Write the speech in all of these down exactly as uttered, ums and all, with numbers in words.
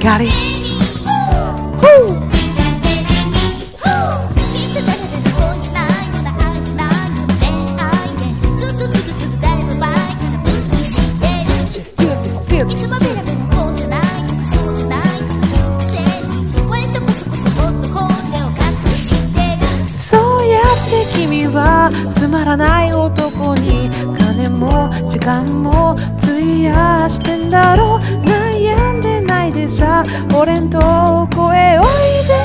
Got it? Just do it, just do it, just do it. そうやって君はつまらない男に金も時間も費やしてんだろう。悩んでないでさ、俺んとこへおいで。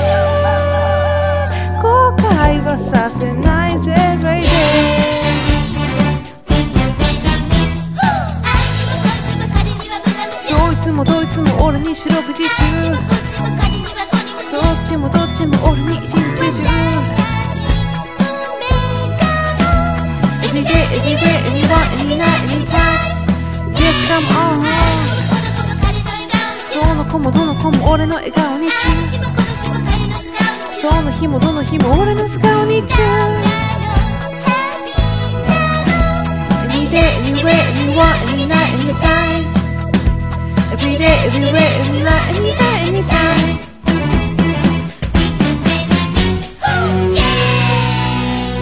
後悔はさせないぜ、ベイベー。そういつもどいつも俺に四六時中、そっちもどっちも俺に一日中。Every day, everywhere, anyone, any night, anytime. Yes, come on. その子もどの子も俺の笑顔にチュー。その日もどの日も俺の素顔にチュー。Any day, anywhere, anyone, any night, anytime. Every day, everywhere, any night, any night, anytime.